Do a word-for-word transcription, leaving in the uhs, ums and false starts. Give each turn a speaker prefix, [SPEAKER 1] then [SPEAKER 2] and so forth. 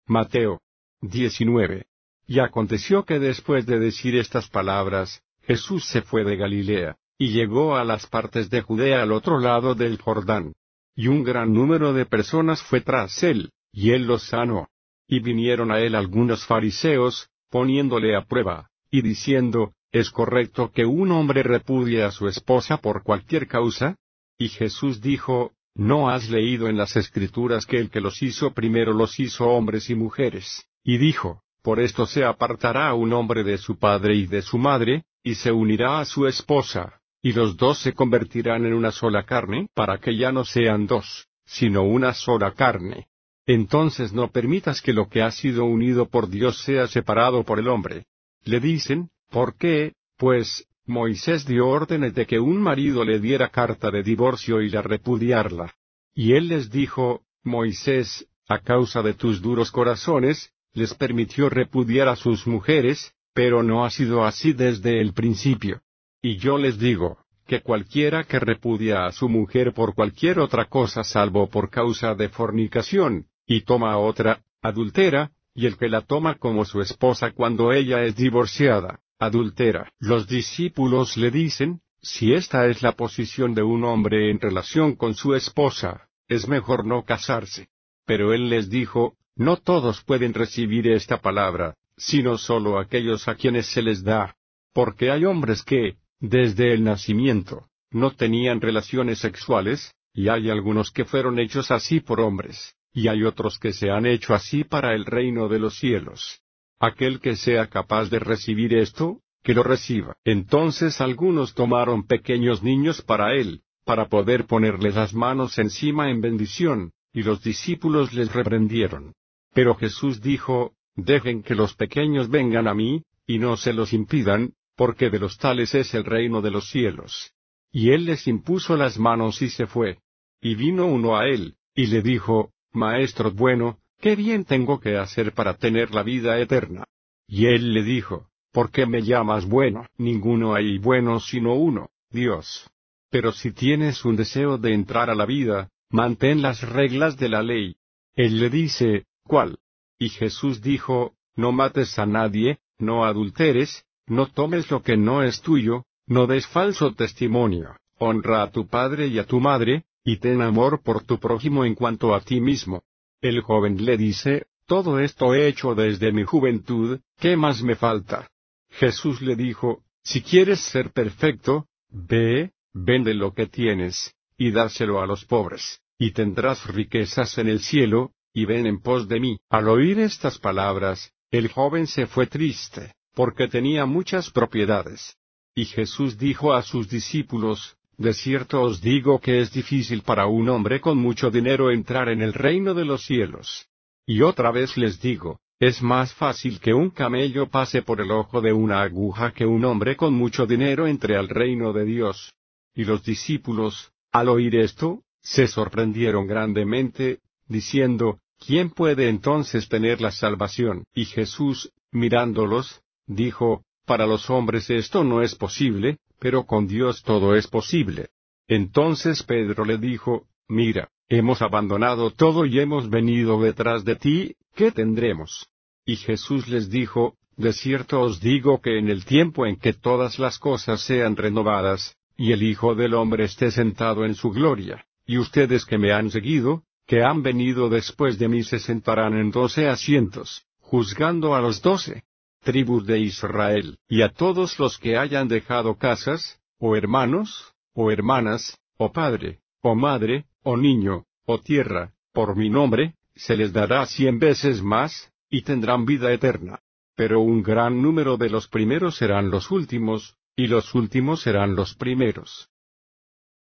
[SPEAKER 1] Mateo diecinueve. Y aconteció que después de decir estas palabras, Jesús se fue de Galilea, y llegó a las partes de Judea al otro lado del Jordán. Y un gran número de personas fue tras él, y él los sanó. Y vinieron a él algunos fariseos, poniéndole a prueba, y diciendo, ¿es correcto que un hombre repudie a su esposa por cualquier causa? Y Jesús dijo, ¿no has leído en las Escrituras que el que los hizo primero los hizo hombres y mujeres? Y dijo, por esto se apartará un hombre de su padre y de su madre, y se unirá a su esposa, y los dos se convertirán en una sola carne, para que ya no sean dos, sino una sola carne. Entonces no permitas que lo que ha sido unido por Dios sea separado por el hombre. Le dicen, ¿por qué? Pues, Moisés dio órdenes de que un marido le diera carta de divorcio y la repudiarla. Y él les dijo, Moisés, a causa de tus duros corazones, les permitió repudiar a sus mujeres, pero no ha sido así desde el principio. Y yo les digo, que cualquiera que repudia a su mujer por cualquier otra cosa salvo por causa de fornicación, y toma a otra, adultera, y el que la toma como su esposa cuando ella es divorciada, adultera. Los discípulos le dicen, si esta es la posición de un hombre en relación con su esposa, es mejor no casarse. Pero él les dijo, no todos pueden recibir esta palabra, sino solo aquellos a quienes se les da. Porque hay hombres que, desde el nacimiento, no tenían relaciones sexuales, y hay algunos que fueron hechos así por hombres, y hay otros que se han hecho así para el reino de los cielos. Aquel que sea capaz de recibir esto, que lo reciba. Entonces algunos tomaron pequeños niños para él, para poder ponerles las manos encima en bendición, y los discípulos les reprendieron. Pero Jesús dijo, dejen que los pequeños vengan a mí, y no se los impidan, porque de los tales es el reino de los cielos. Y él les impuso las manos y se fue. Y vino uno a él, y le dijo, Maestro bueno, ¿qué bien tengo que hacer para tener la vida eterna? Y él le dijo, ¿por qué me llamas bueno? Ninguno hay bueno sino uno, Dios. Pero si tienes un deseo de entrar a la vida, mantén las reglas de la ley. Él le dice, ¿cuál? Y Jesús dijo, no mates a nadie, no adulteres, no tomes lo que no es tuyo, no des falso testimonio, honra a tu padre y a tu madre, y ten amor por tu prójimo en cuanto a ti mismo. El joven le dice, todo esto he hecho desde mi juventud, ¿qué más me falta? Jesús le dijo, si quieres ser perfecto, ve, vende lo que tienes, y dáselo a los pobres, y tendrás riquezas en el cielo, y ven en pos de mí. Al oír estas palabras, el joven se fue triste, porque tenía muchas propiedades. Y Jesús dijo a sus discípulos, de cierto os digo que es difícil para un hombre con mucho dinero entrar en el reino de los cielos. Y otra vez les digo, es más fácil que un camello pase por el ojo de una aguja que un hombre con mucho dinero entre al reino de Dios. Y los discípulos, al oír esto, se sorprendieron grandemente, diciendo, ¿quién puede entonces tener la salvación? Y Jesús, mirándolos, dijo, para los hombres esto no es posible, pero con Dios todo es posible. Entonces Pedro le dijo, mira, hemos abandonado todo y hemos venido detrás de ti, ¿qué tendremos? Y Jesús les dijo, de cierto os digo que en el tiempo en que todas las cosas sean renovadas, y el Hijo del Hombre esté sentado en su gloria, y ustedes que me han seguido, que han venido después de mí se sentarán en doce asientos, juzgando a los doce tribus de Israel, y a todos los que hayan dejado casas, o hermanos, o hermanas, o padre, o madre, o niño, o tierra, por mi nombre, se les dará cien veces más, y tendrán vida eterna. Pero un gran número de los primeros serán los últimos, y los últimos serán los primeros.